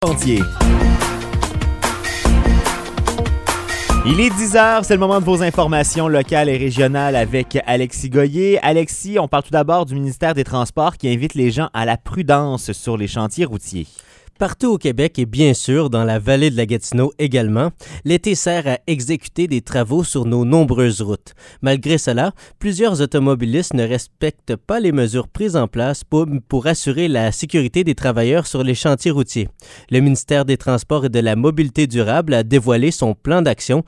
Entier. Il est 10h, c'est le moment de vos informations locales et régionales avec Alexis Goyer. Alexis, on parle tout d'abord du ministère des Transports qui invite les gens à la prudence sur les chantiers routiers. Partout au Québec et bien sûr dans la vallée de la Gatineau également, l'été sert à exécuter des travaux sur nos nombreuses routes. Malgré cela, plusieurs automobilistes ne respectent pas les mesures prises en place pour assurer la sécurité des travailleurs sur les chantiers routiers. Le ministère des Transports et de la Mobilité durable a dévoilé son plan d'action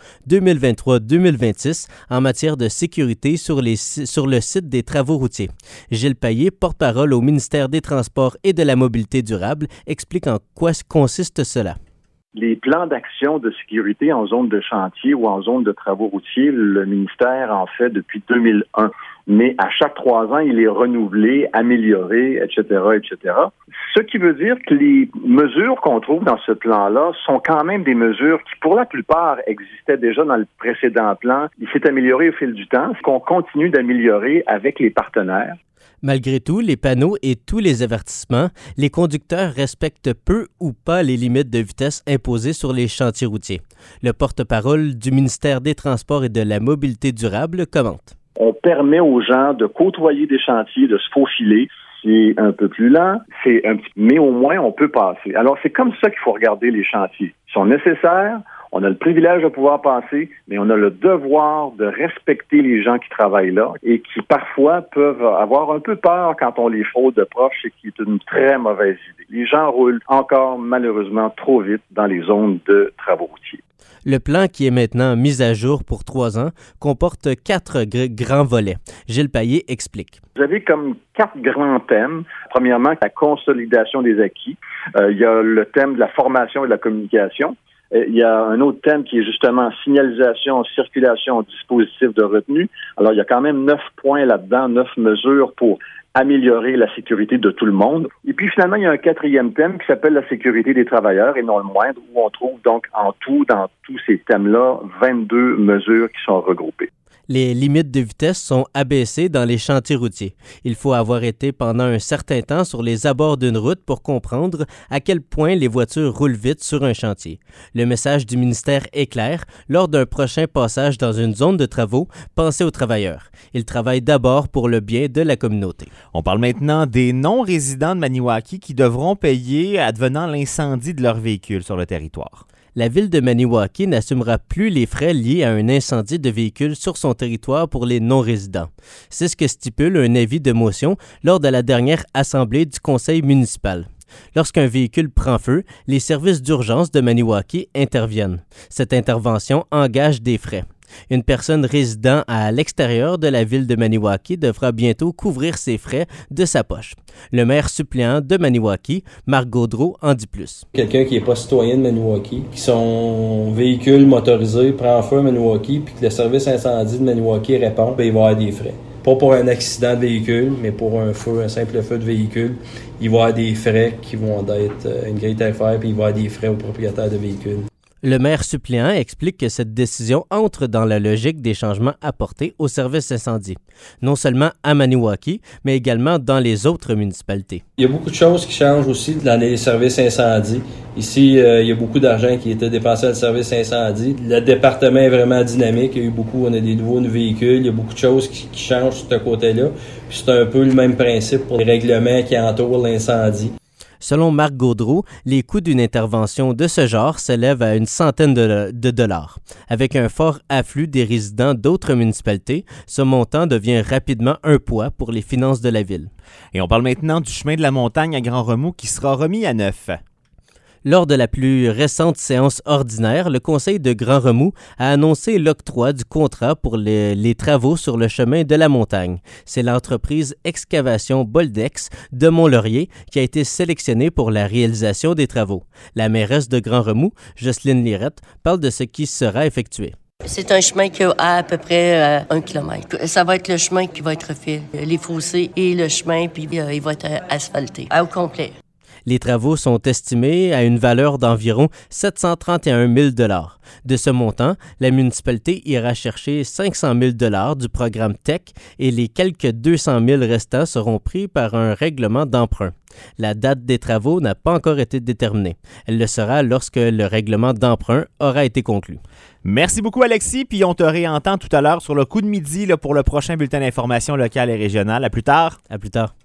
2023-2026 en matière de sécurité sur le site des travaux routiers. Gilles Payet, porte-parole au ministère des Transports et de la Mobilité durable, explique en quoi consiste cela. Les plans d'action de sécurité en zone de chantier ou en zone de travaux routiers, le ministère en fait depuis 2001. Mais à chaque 3 ans, il est renouvelé, amélioré, etc., etc. Ce qui veut dire que les mesures qu'on trouve dans ce plan-là sont quand même des mesures qui, pour la plupart, existaient déjà dans le précédent plan. Il s'est amélioré au fil du temps, ce qu'on continue d'améliorer avec les partenaires. Malgré tout, les panneaux et tous les avertissements, les conducteurs respectent peu ou pas les limites de vitesse imposées sur les chantiers routiers. Le porte-parole du ministère des Transports et de la Mobilité durable commente. On permet aux gens de côtoyer des chantiers, de se faufiler. C'est un peu plus lent, mais au moins on peut passer. Alors c'est comme ça qu'il faut regarder les chantiers. Ils sont nécessaires. On a le privilège de pouvoir passer, mais on a le devoir de respecter les gens qui travaillent là et qui parfois peuvent avoir un peu peur quand on les fraude de proche, ce qui est une très mauvaise idée. Les gens roulent encore malheureusement trop vite dans les zones de travaux routiers. Le plan, qui est maintenant mis à jour pour 3 ans, comporte 4 grands volets. Gilles Payet explique. Vous avez comme 4 grands thèmes. Premièrement, la consolidation des acquis. Il y a le thème de la formation et de la communication. Il y a un autre thème qui est justement signalisation, circulation, dispositif de retenue. Alors, il y a quand même 9 points là-dedans, 9 mesures pour améliorer la sécurité de tout le monde. Et puis, finalement, il y a un 4e thème qui s'appelle la sécurité des travailleurs, et non le moindre, où on trouve donc en tout, dans tous ces thèmes-là, 22 mesures qui sont regroupées. Les limites de vitesse sont abaissées dans les chantiers routiers. Il faut avoir été pendant un certain temps sur les abords d'une route pour comprendre à quel point les voitures roulent vite sur un chantier. Le message du ministère est clair. Lors d'un prochain passage dans une zone de travaux, pensez aux travailleurs. Ils travaillent d'abord pour le bien de la communauté. On parle maintenant des non-résidents de Maniwaki qui devront payer advenant l'incendie de leur véhicule sur le territoire. La ville de Maniwaki n'assumera plus les frais liés à un incendie de véhicule sur son territoire pour les non-résidents. C'est ce que stipule un avis de motion lors de la dernière assemblée du conseil municipal. Lorsqu'un véhicule prend feu, les services d'urgence de Maniwaki interviennent. Cette intervention engage des frais. Une personne résidant à l'extérieur de la ville de Maniwaki devra bientôt couvrir ses frais de sa poche. Le maire suppléant de Maniwaki, Marc Gaudreau, en dit plus. Quelqu'un qui n'est pas citoyen de Maniwaki, qui son véhicule motorisé prend feu à Maniwaki, puis que le service incendie de Maniwaki répond, il va avoir des frais. Pas pour un accident de véhicule, mais pour un simple feu de véhicule, il va avoir des frais qui vont être une grille tarifaire, puis il va avoir des frais au propriétaire de véhicule. Le maire suppléant explique que cette décision entre dans la logique des changements apportés au service incendie, non seulement à Maniwaki, mais également dans les autres municipalités. Il y a beaucoup de choses qui changent aussi dans les services incendie. Ici, il y a beaucoup d'argent qui était dépensé dans le service incendie. Le département est vraiment dynamique. On a des nouveaux véhicules. Il y a beaucoup de choses qui changent sur ce côté-là. Puis c'est un peu le même principe pour les règlements qui entourent l'incendie. Selon Marc Gaudreau, les coûts d'une intervention de ce genre s'élèvent à une centaine de dollars. Avec un fort afflux des résidents d'autres municipalités, ce montant devient rapidement un poids pour les finances de la ville. Et on parle maintenant du chemin de la montagne à Grand-Remous qui sera remis à neuf. Lors de la plus récente séance ordinaire, le Conseil de Grand-Remous a annoncé l'octroi du contrat pour les travaux sur le chemin de la montagne. C'est l'entreprise Excavation Boldex de Mont-Laurier qui a été sélectionnée pour la réalisation des travaux. La mairesse de Grand-Remous, Jocelyne Lirette, parle de ce qui sera effectué. C'est un chemin qui a à peu près 1 kilomètre. Ça va être le chemin qui va être refait, les fossés et le chemin, puis il va être asphalté au complet. Les travaux sont estimés à une valeur d'environ 731 000 $. De ce montant, la municipalité ira chercher 500 000 $ du programme TEC et les quelques 200 000 restants seront pris par un règlement d'emprunt. La date des travaux n'a pas encore été déterminée. Elle le sera lorsque le règlement d'emprunt aura été conclu. Merci beaucoup, Alexis. Puis on te réentend tout à l'heure sur le coup de midi là, pour le prochain bulletin d'information locale et régionale. À plus tard. À plus tard.